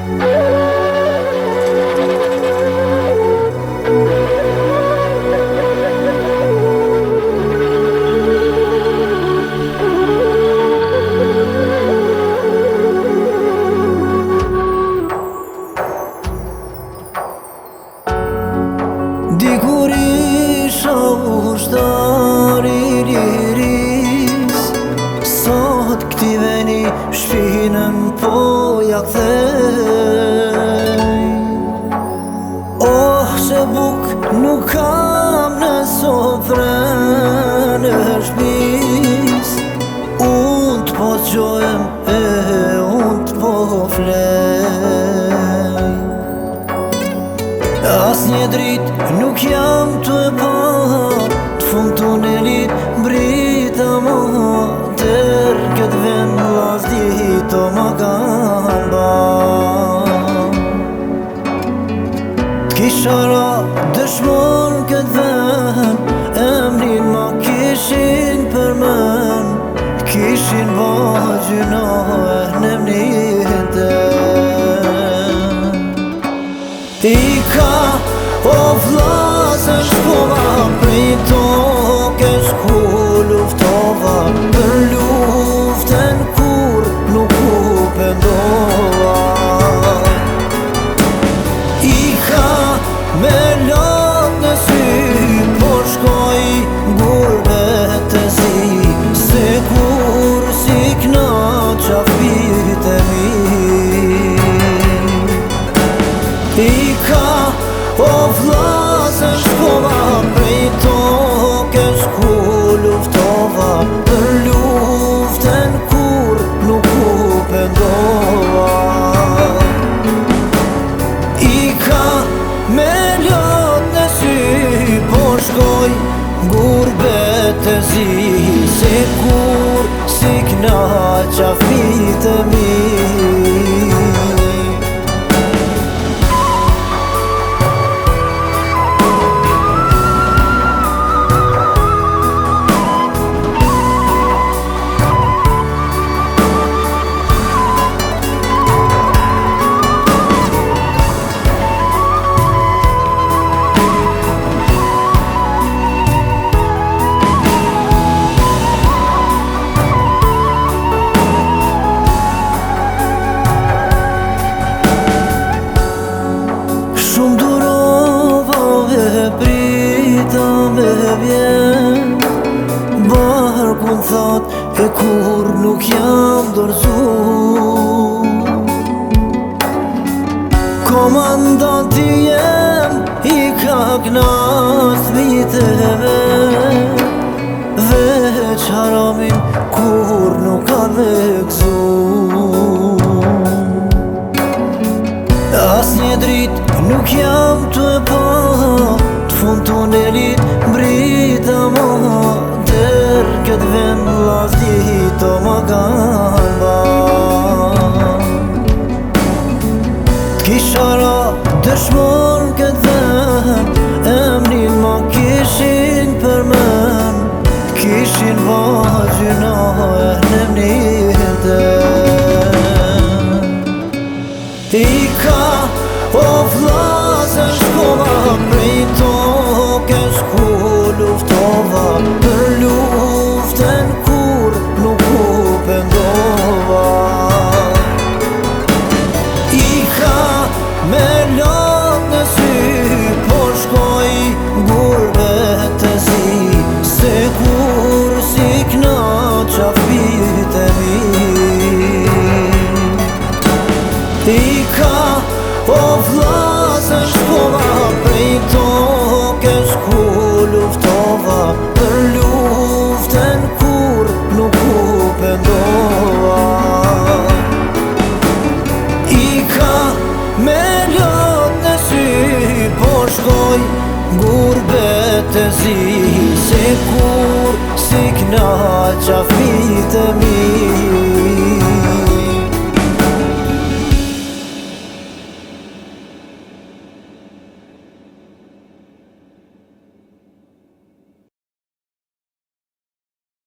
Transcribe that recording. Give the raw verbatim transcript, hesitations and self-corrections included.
Dikur isha ushtar i liris, sot këti veni shpinën po ja kthej. Oh, se buk nuk kam në sofrën e shpis, unë t'po qojem e unë t'po flej. As një drit nuk jam të e pa, t'fund tunelit mbrita ma, tër këtë vend las dito ma kanë ba. T'kisha ra dëshmon këtë vend, emrin ma kishin për men, kishin ba gjynohe në mnitën. Ika o vllazën shkova prej tokës ku luftova, për luftën kur nuk u pendova. Ika me lot në sy, por shkoj gurbet e zi, se kur si knaqa fbit e mi. Ika o vllazën shkova prej tokës ku luftova, për luftën kur nuk u pendova. Ika me lot në sy, po shkoj gurbet e zi, se kur si knaqa fbit e mi. Shumë durova e prita me vjen, barkun thot e kur nuk jam dorëzu. Komandanti jem i ka knas viteve, veç haramin kur nuk kan me gzu. As një drit nuk jam të e pa, t'fund tunelit mbrita ma, tër këtë vend las dito ma kanë ba. T'kisha ra dëshmon këtë vend, emrin ma kishin për men, kishin ba gjynohe në mnitën. Ika o vllazën shkova prej tokës ku luftova, për luftën kur nuk u pendova. Ika me lot në sy, po shkoj gurbet e zi, se kur si knaqa fbit e mi. Ika o vllazën shkova prej tokës ku luftova, për luftën kur nuk u pendova. Ika me lot në sy, po shkoj gurbet e zi, se kur si knaqa fbit e mi.